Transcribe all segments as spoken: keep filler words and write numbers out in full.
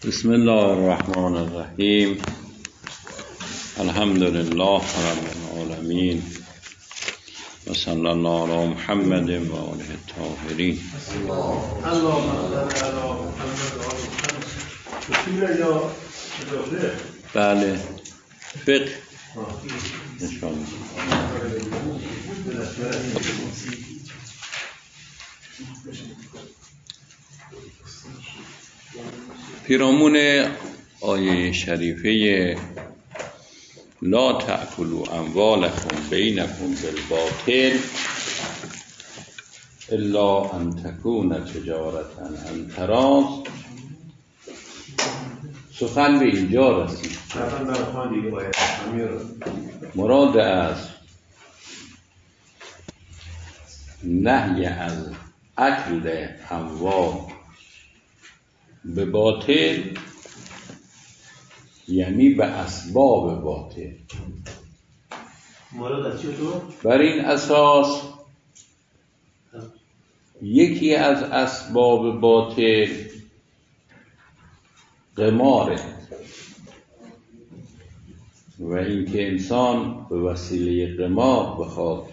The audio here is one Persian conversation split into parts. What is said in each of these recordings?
بسم الله الرحمن الرحیم. الحمد لله رب العالمین و صلی الله علی محمد و آله الطاهرین. بله، فقه نشان پیرامون آیه شریفه لا تأکلوا اموالکم بینکم بالباطل الا ان تکون تجارة عن تراض سخن به اینجا رسید. مراد از نهی از اکل اموال به باطل یعنی به اسباب باطل. بر این اساس یکی از اسباب باطل قماره و اینکه انسان به وسیله قمار بخواد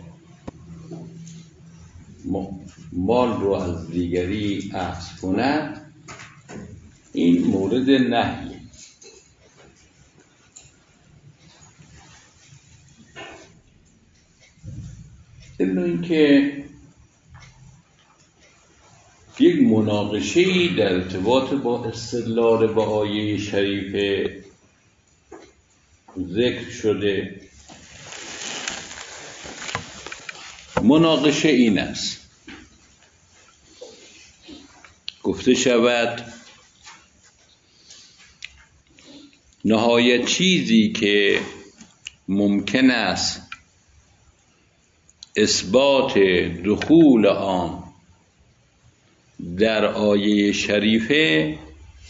مال رو از دیگری اخذ کند، این مورد نهیه. الا اینکه یک مناقشه‌ای در ارتباط با استدلال با آیه شریفه ذکر شده. مناقشه این است: گفته شود نهایت چیزی که ممکن است اثبات دخول آن در آیه شریفه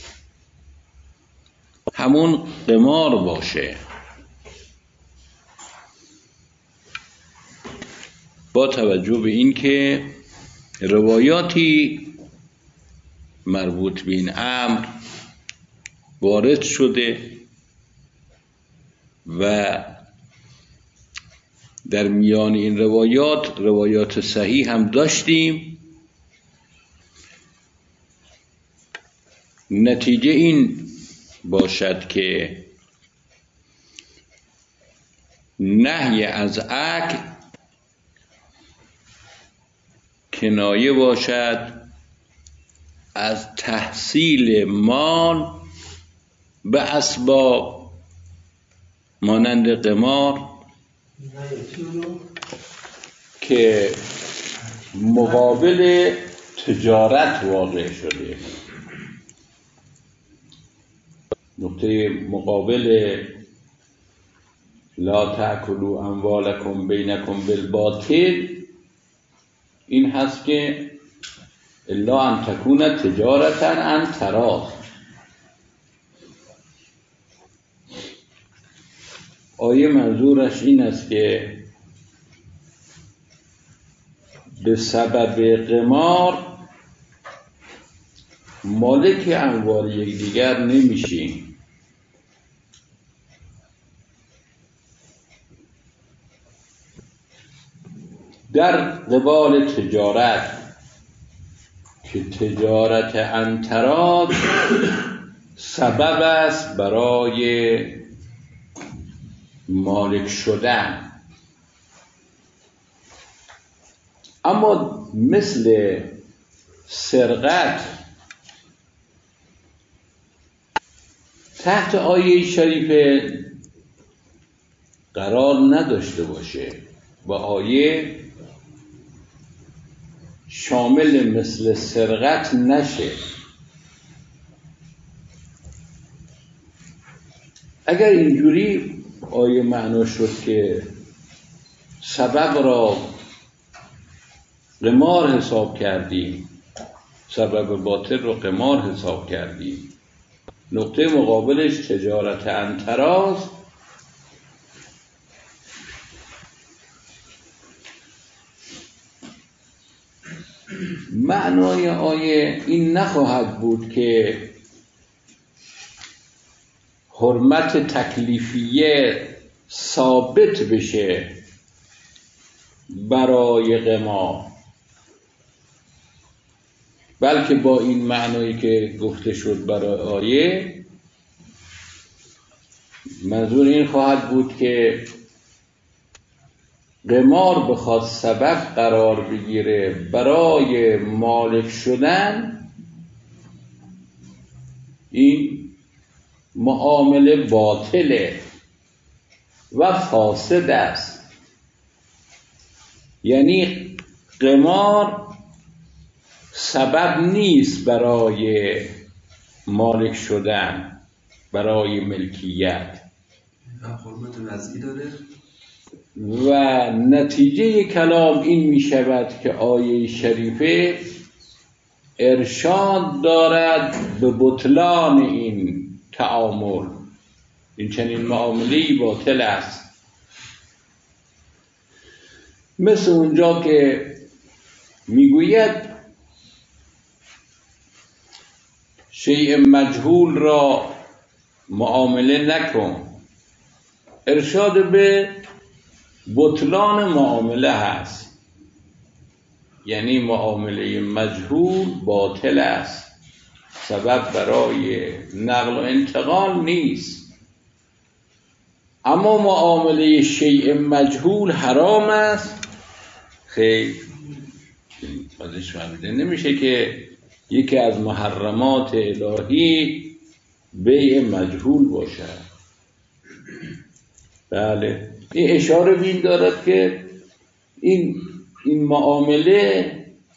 همون قمار باشه، با توجه به این که روایاتی مربوط به این امر وارد شده و در میان این روایات روایات صحیح هم داشتیم. نتیجه این باشد که نهی از اکل کنایه باشد از تحصیل مال به اسباب مانند قمار که مقابل تجارت واقع شده. نقطه مقابل لا تأکلوا اموالکم بینکم بالباطل این هست که الا ان تکون تجارة عن تراض. آیه منظورش این است که به سبب قمار مالک اموال یکدیگر نمیشیم. در قبال تجارت که تجارت عن تراض سبب است برای مالک شدن، اما مثل سرقت تحت آیه شریفه قرار نداشته باشه و آیه شامل مثل سرقت نشه. اگر اینجوری آیه معنا شد که سبب را قمار حساب کردیم، سبب باطل را قمار حساب کردیم، نقطه مقابلش تجارت عن تراض، معنای آیه این نخواهد بود که حرمت تکلیفیه ثابت بشه برای قمار، بلکه با این معنایی که گفته شد برای آیه، منظور این خواهد بود که قمار بخواد سبب قرار بگیره برای مالک شدن، این معامله باطله و فاسد است. یعنی قمار سبب نیست برای مالک شدن، برای ملکیت، حرمت وضعی داره. و نتیجه کلام این می شود که آیه شریفه ارشاد دارد به بطلان این تعامل. این چنین معامله‌ای باطل است. مثل اونجا که میگوید شیء مجهول را معامله نکن، ارشاد به بطلان معامله هست. یعنی معامله مجهول باطل است، سبب برای نقل و انتقال نیست. اما معامله شیء مجهول حرام است. خیر، ازش فهمیده نمیشه که یکی از محرمات الهی بیع مجهول باشد. بله، این اشاره به این دارد که این این معامله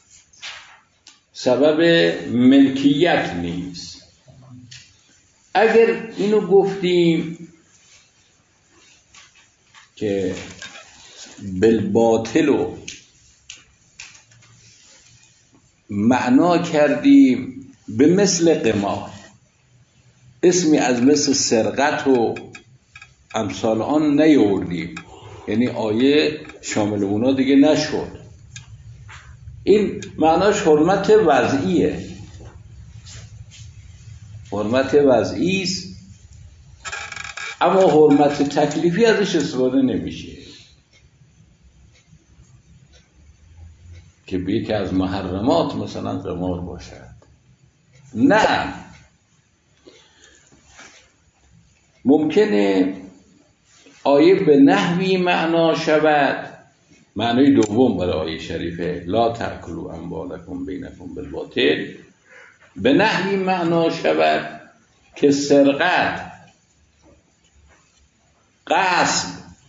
سبب ملکیت نیست. اگر اینو گفتیم که بالباطل رو معنا کردیم به مثل قمار، اسمی از مثل سرقت و امثال آن نیاوردیم، یعنی آیه شامل اونا دیگه نشد. این معناش حرمت وضعیه، حرمت وضعی است، اما حرمت تکلیفی ازش استفاده نمیشه که به یکی از محرمات مثلا قمار باشد. نه، ممکنه آیه به نحوی معنا شود، معنای دوم برای آیه شریفه لا تأکلوا اموالکم بینکم بالباطل، به نحوی معنا شود که سرقت، غصب،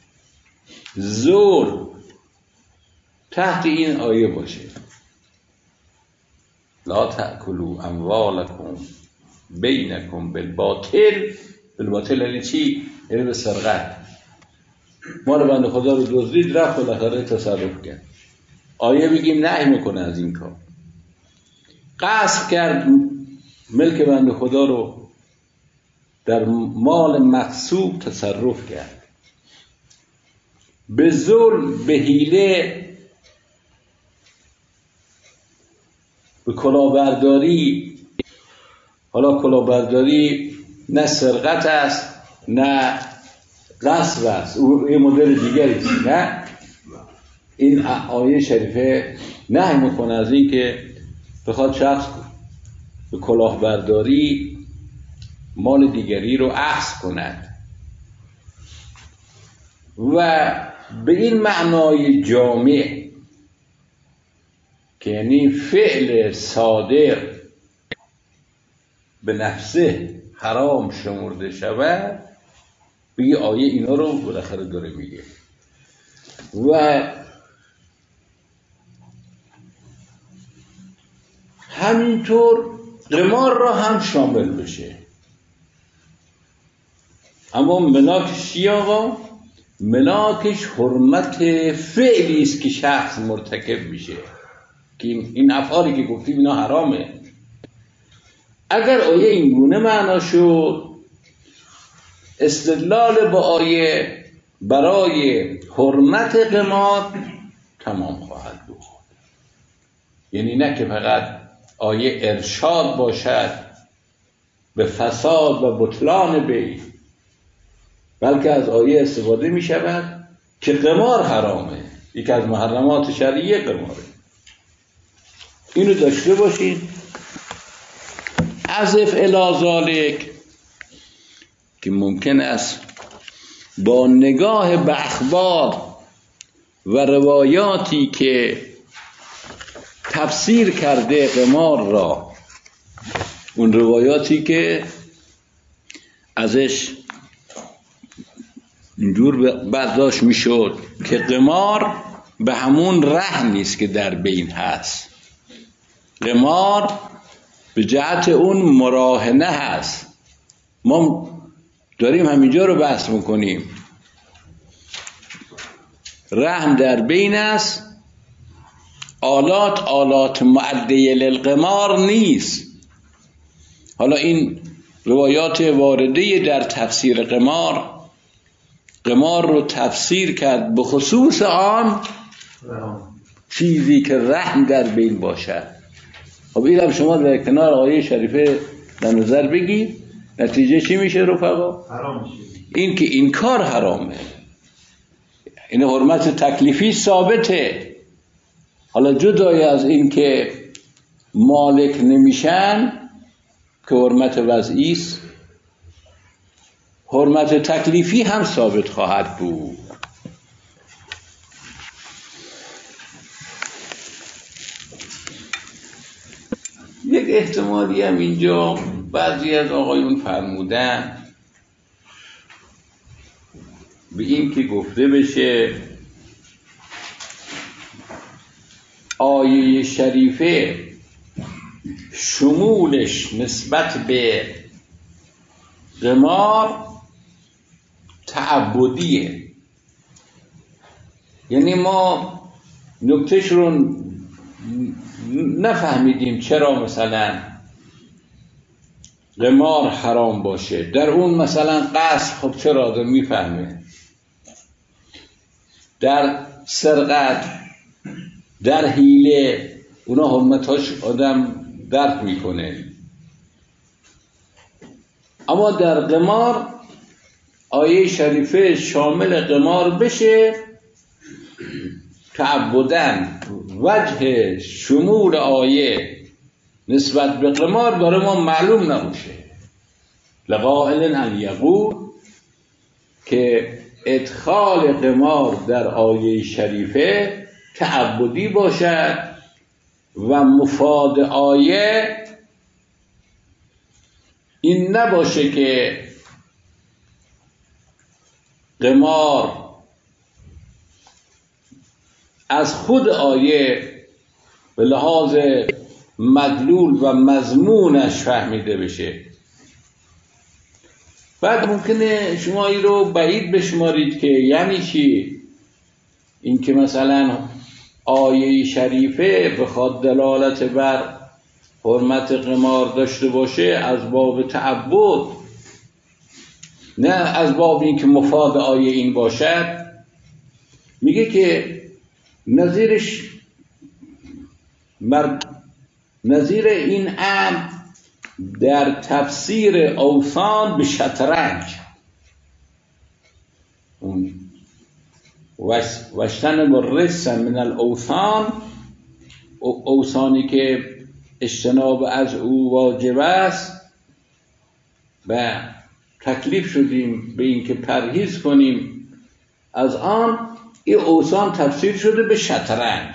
زور تحت این آیه باشه. لا تأکلوا اموالکم بینکم بالباطل. بالباطل یعنی چی؟ یعنی به سرقت. مال بنده خدا رو دزدید، رفت و بالاخره تصرف کرد. آیه بگیم نهی میکنه از این کار. غصب کرد، ملک بنده خدا رو در مال مغصوب تصرف کرد. به ظلم، به حیله، به کلاهبرداری. حالا کلاهبرداری نه سرقت است نه غصب است، او یه مدل دیگری است. نه، این آیه شریفه نهی میکنه از این که بخواد شخص به کلاهبرداری مال دیگری رو اخذ کند. و به این معنای جامع که یعنی فعل صادر به نفسه حرام شمرده شود، بگی آیه اینا رو بالاخره داره میگه. و همینطور قمار را هم شامل بشه. اما ملاکش چی آقا؟ ملاکش حرمت فعلی است که شخص مرتکب میشه، که این افعالی که گفتیم اینا حرامه. اگر آیه این گونه معنا شد، استدلال با آیه برای حرمت قمار تمام خواهد بود. یعنی نه که فقط آیه ارشاد باشد به فساد و بطلان بیع، بلکه از آیه استفاده می شود که قمار حرامه. یکی از محرمات شرعیه قماره. اینو داشته باشین. عزف الی ذالک که ممکن است با نگاه به اخبار و روایاتی که تفسیر کرده قمار را، اون روایاتی که ازش اینجور برداشت میشد که قمار به همون رهن نیست که در بین هست، قمار به جهت اون مراهنه هست. ما داریم همینجا رو بحث میکنیم. رهن در بین است، آلات آلات معده للقمار نیست. حالا این روایات وارده در تفسیر قمار، قمار رو تفسیر کرد به خصوص آن چیزی که رهن در بین باشد. خب اینم شما در کنار آیه شریفه در نظر بگی، نتیجه چی میشه رفقا؟ حرام میشه. این که این کار حرامه. این حرمت تکلیفی ثابته. حالا جدای از این که مالک نمیشن که حرمت وضعی است، حرمت تکلیفی هم ثابت خواهد بود. یک احتمالی هم اینجا بعضی از آقایون فرمودن به این که گفته بشه آیه شریفه شمولش نسبت به قمار تعبدیه. یعنی ما نکتهش رو نفهمیدیم چرا مثلا قمار حرام باشه. در اون مثلا قصد، خب چرا آدم میفهمه. در سرقت، در حیله، اونا حرمتاش آدم درک میکنه. اما در قمار آیه شریفه شامل قمار بشه تعبدن، وجه شمول آیه نسبت به قمار برای ما معلوم نباشه. لقائل ان یقول که ادخال قمار در آیه شریفه تعبدی باشد و مفاد آیه این نباشه که قمار از خود آیه به لحاظ مدلول و مضمونش فهمیده بشه. بعد ممکنه شما این رو بعید بشمارید که یعنی چی؟ این که مثلا آیه شریفه بخواد دلالت بر حرمت قمار داشته باشه از باب تعبد، نه از باب این که مفاد آیه این باشد. میگه که نظیرش مر... نظیر این امر در تفسیر اوثان به شطرنج، اون وشتن الرجس من الاوثان، اوثانی که اجتناب از او واجب است و تکلیف شدیم به این که پرهیز کنیم از آن، این اوثان تفسیر شده به شطرنج.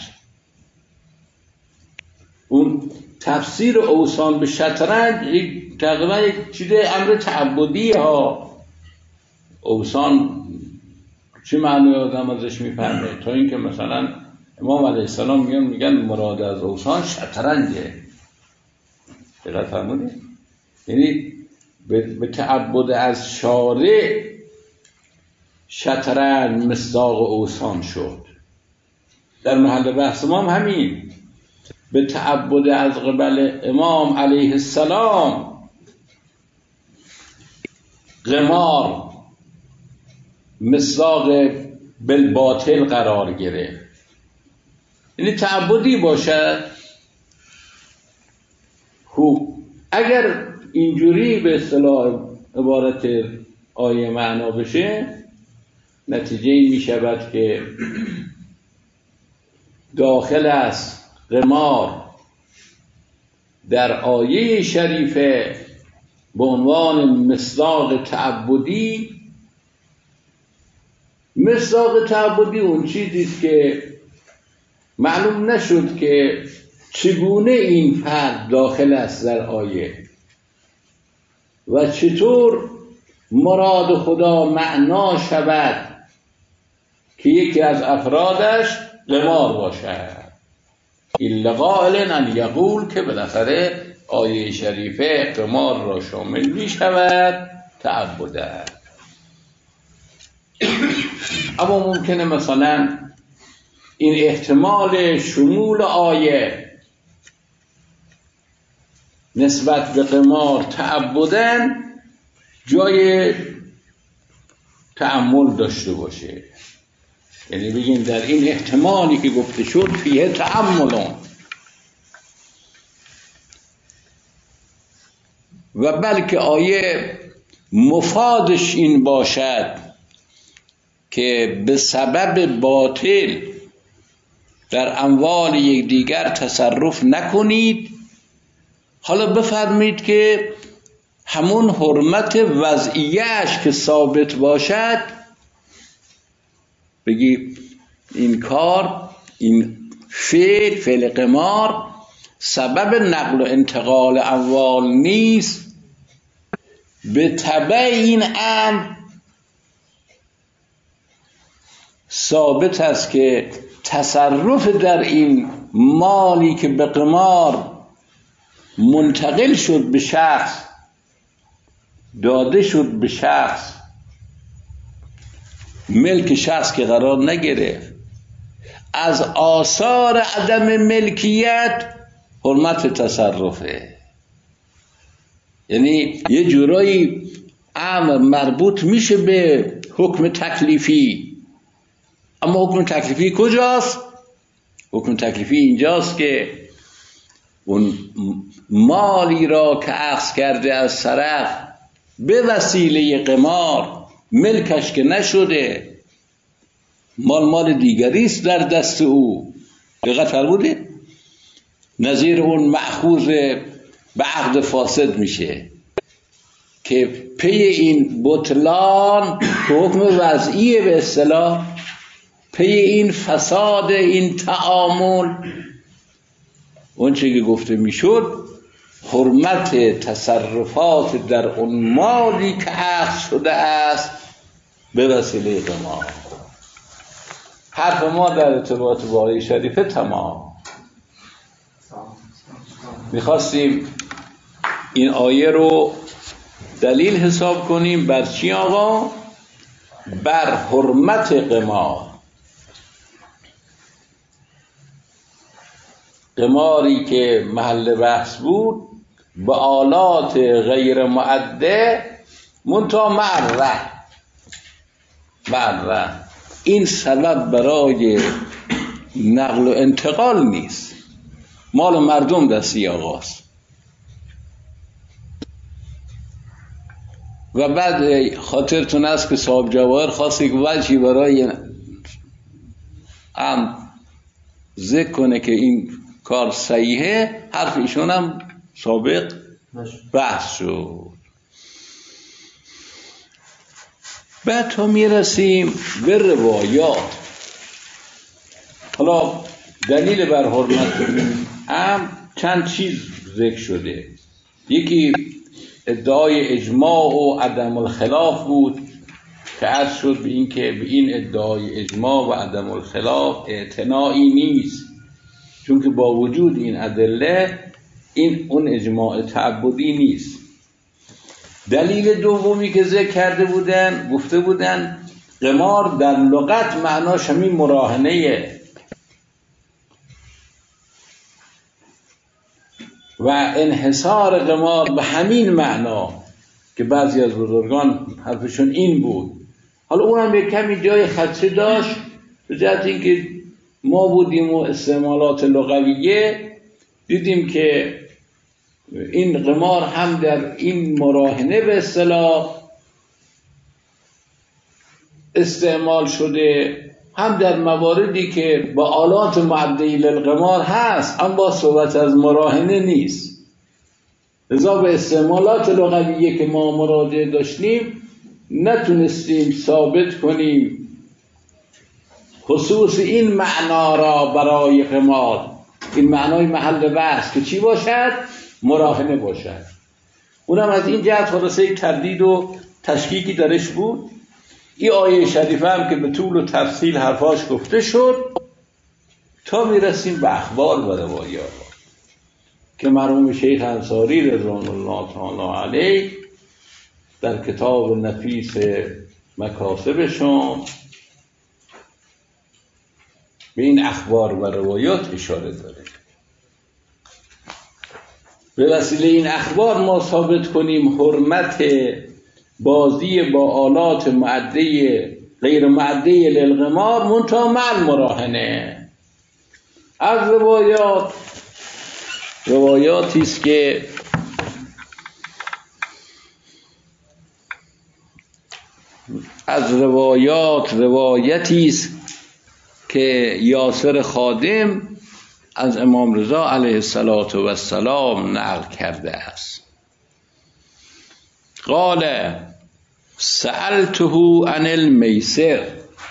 اون تفسیر اوثان به شطرنج تقریبا یک چیز امر تعبدی ها. اوثان چه معنی آدم ازش میفهمه؟ تا اینکه مثلا امام علیه السلام میگن میگن مراد از اوثان شطرنجه. دقیق فرمودید؟ یعنی به تعبد از شارع شطرنج مصداق اوثان شد. در محل بحث ما هم همین، به تعبد از قبل امام علیه السلام قمار مصداق بالباطل قرار گرفت. یعنی تعبدی باشد. خوب اگر اینجوری به اصطلاح عبارت آیه معنا بشه، نتیجه این می شود که داخل است قمار در آیه شریفه به عنوان مصداق تعبدی. مصداق تعبدی اون چیزی که معلوم نشد که چگونه این فرد داخل است در آیه و چطور مراد خدا معنا شود که یکی از افرادش قمار باشد. الا قائل ان یقول، که بالاخره آیه شریفه قمار را شامل می شود تعبده. اما ممکنه مثلا این احتمال شمول آیه نسبت به قمار تعبدن جای تأمل داشته باشه. یعنی بگیم در این احتمالی که گفته شد فیه تأملون، و بلکه آیه مفادش این باشد که به سبب باطل در اموال یکدیگر تصرف نکنید. حالا بفرمایید که همون حرمت وضعیه‌اش که ثابت باشد، بگی این کار، این فعل فعل قمار سبب نقل و انتقال اموال نیست، به تبع این امر ثابت است که تصرف در این مالی که به قمار منتقل شد به شخص، داده شد به شخص، ملک شخص که قرار نگرفت، از آثار عدم ملکیت حرمت تصرفه. یعنی یه جورایی امر مربوط میشه به حکم تکلیفی. اما حکم تکلیفی کجاست؟ حکم تکلیفی اینجاست که اون مالی را که اخذ کرده از طرف به وسیله قمار، ملکش که نشده، مال مال دیگریست در دست او. دقت فرمودید؟ نظیر اون مأخوذ به عقد فاسد میشه که پی این بطلان که حکم وضعی به اصطلاح، پی این فساد این تعامل، اون چه که گفته میشد حرمت تصرفات در اون مالی که اخذ شده است به وسیله قمار. حرف ما در ارتباط با آیه شریفه تمام. میخواستیم این آیه رو دلیل حساب کنیم بر چی آقا؟ بر حرمت قمار. قماری که محل بحث بود به آلات غیر معده منتها معره معره این سبب برای نقل و انتقال نیست، مال مردم دستی آقاست. و بعد خاطرتون است که صاحب جواهر خواستی که وجهی برای هم ذکر کنه که این کار صحیحه، حرف ایشون هم سابق بحث شد. بعد تا میرسیم به روایات. حالا دلیل بر حرمت هم چند چیز ذکر شده. یکی ادعای اجماع و عدم الخلاف بود که عرض شد به این که به این ادعای اجماع و عدم الخلاف اعتنایی نیست، چون که با وجود این ادله این اون اجماع تعبدی نیست. دلیل دومی که ذکر کرده بودن، گفته بودن قمار در لغت معناش همین مراهنه و انحصار قمار به همین معنا که بعضی از بزرگان حرفشون این بود. حالا اونم یک کمی جای خدشه داشت به جهت اینکه ما بودیم و استعمالات لغویه دیدیم که این قمار هم در این مراهنه به اصطلاح استعمال شده، هم در مواردی که با آلات معده للقمار هست اما صحبت از مراهنه نیست. لذا به استعمالات لغویه که ما مراجعه داشتیم نتونستیم ثابت کنیم خصوص این معنا را برای قمار، این معنای محل بحث که چی باشد؟ مراهنه باشد. اونم از این جهت خلاصه یک تردید و تشکیکی درش بود. این آیه شریفه هم که به طول و تفصیل حرفاش گفته شد تا میرسیم به اخبار و روایات که مرحوم شیخ انصاری رضوان الله تعالی علیه در کتاب نفیس مکاسبشون به این اخبار و روایات اشاره داره. به وسیله این اخبار ما ثابت کنیم حرمت بازی با آلات معده غیر معده للقمار منتها مع مراهنه. از روایات روایاتی است که از روایات روایتی است که یاسر خادم از امام رضا علیه السلام نقل کرده است. قال سألته عن المیسر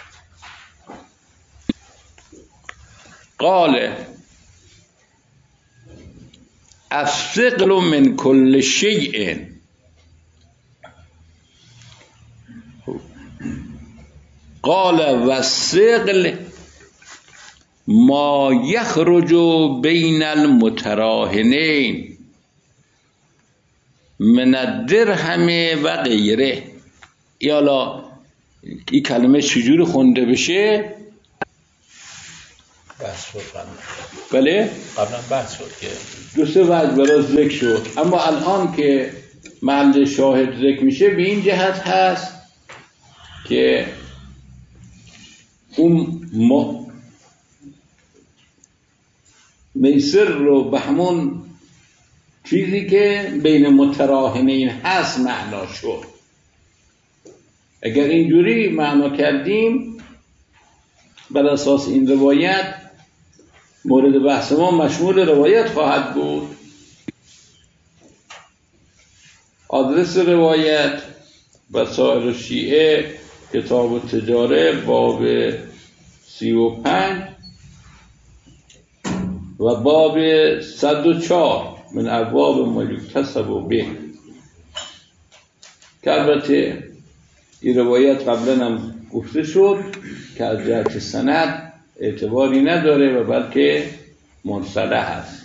قال الثقل من كل شيء قال والثقل ما يخرج بين المتراهنين من الدرهم و غیره. یالا این کلمه چجور خونده بشه؟ بحث شد بله؟ قبلا بحث شد که دو سه وجه برای ذکر شد، اما الان که محل شاهد ذکر میشه به این جهت هست که اون م... میسر رو به همون چیزی که بین متراهنین هست معنا شد. اگر اینجوری معنا کردیم بر اساس این روایت مورد بحث ما مشمول روایت خواهد بود. آدرس روایت وسائل شیعه کتاب التجاره باب سی و پنج و باب صد و چهار من ابواب ما یکتسب به، که البته این روایت قبلا هم گفته شد که از جهت سند اعتباری نداره و بلکه مرسله هست.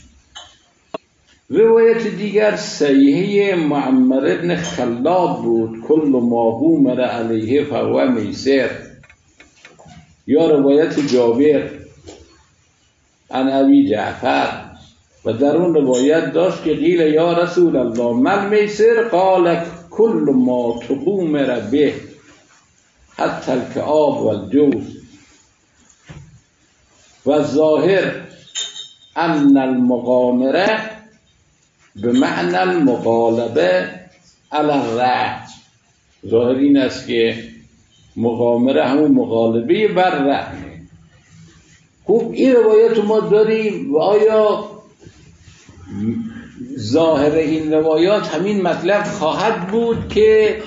روایت دیگر صحیحه معمر ابن خلاد بود کل ما قومر علیه فهو میسر، یا روایت جابر عن ابی جعفر و در اون روایت داشت که قیل یا رسول الله مل میسر قال کل ما تقومر به حتی الکعاب و الجوز و ظاهر ان المقامره به معنی المغالبه علی الرأی. ظاهر این است که مقامره همون مغالبه بر رأی. خوب این روایت ما داریم و آیا ظاهر این روایات همین مطلب خواهد بود که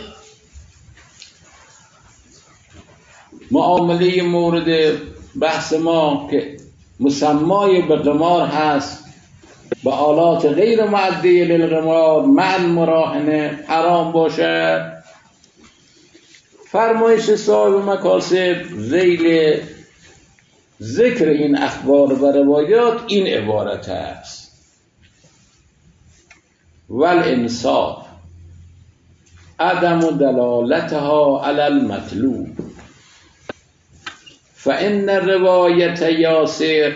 معامله مورد بحث ما که مسمای به قمار هست با آلات غیر معده للقمار مع المراهنه حرام باشد؟ فرمایش صاحب مکاسب ذیل ذکر این اخبار و روایات این عبارت است: والانصاف عدم دلالتها علی المطلوب فإن روایت یاسر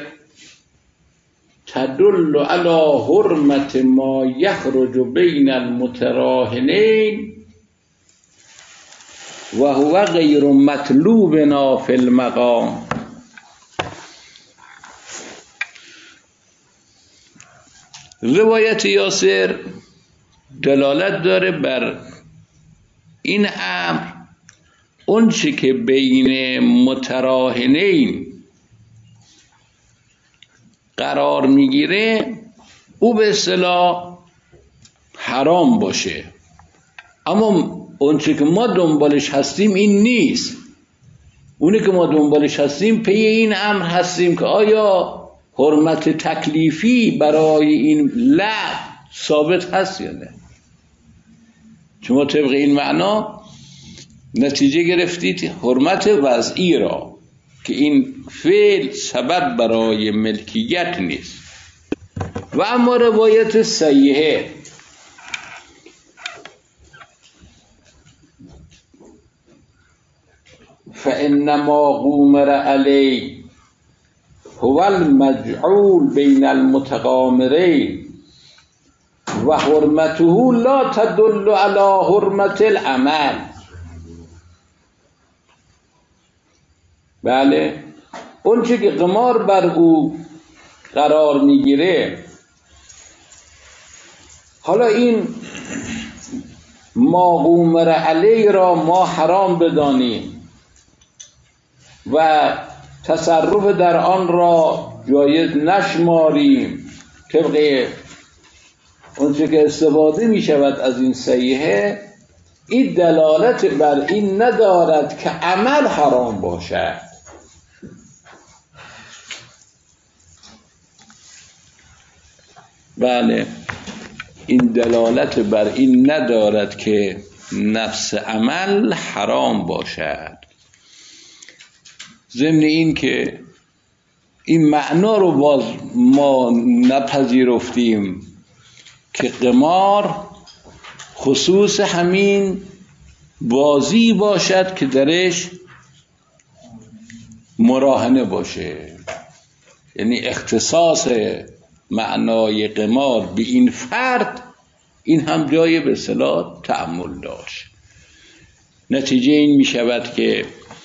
تدل على حرمت ما یخرج بین المتراهنین و هو غیر مطلوبنا فی المقام. روایت یاسر دلالت داره بر این امر اون چی که بین متراهنین قرار میگیره او به اصطلاح حرام باشه، اما اون چی که ما دنبالش هستیم این نیست. اونی که ما دنبالش هستیم پی این امر هستیم که آیا حرمت تکلیفی برای این لعب ثابت هست یا نه. شما طبق این معنا نتیجه گرفتید حرمت وضعی را که این فعل سبب برای ملکیت نیست. و اما روایت صحیحه فإنما غومر علی هو المجعول بین المتغامرین و حرمته لا تدل علی حرمت العمل. بله، اون چی که قمار بر او قرار میگیره، حالا این ما غومر علی را ما حرام بدانیم و تصرف در آن را جایز نشماریم طبق اون چی که استفاده می شود از این صحیحه، این دلالت بر این ندارد که عمل حرام باشد. بله، این دلالت بر این ندارد که نفس عمل حرام باشد. ضمن این که این معنا رو باز ما نپذیرفتیم که قمار خصوص همین بازی باشد که درش مراهنه باشه، یعنی اختصاص معنای قمار به این فرد این هم جای به اصطلاح تأمل داشت. نتیجه این می شود که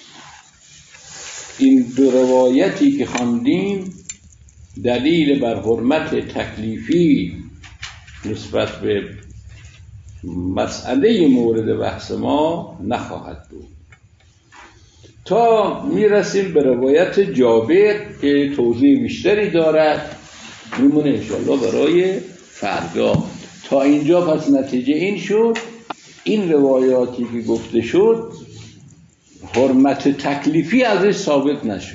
این دو روایتی که خواندیم دلیل بر حرمت تکلیفی نسبت به مسئله مورد بحث ما نخواهد بود تا میرسیم به روایت جابر که توضیح بیشتری دارد، میمونه انشاءالله برای فردا. تا اینجا پس نتیجه این شد این روایاتی که گفته شد حرمت تکلیفی ازش ثابت نشد.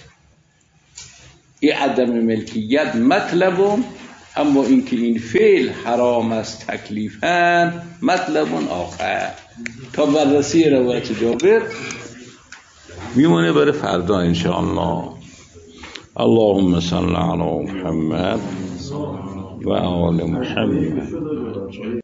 این عدم ملکیت مطلبم، اما اینکه این فعل حرام است تکلیفاً مطلب آخر. تا بررسی روایت جابر میمونه برای فردا انشاءالله. اللهم صل علی محمد و آل محمد.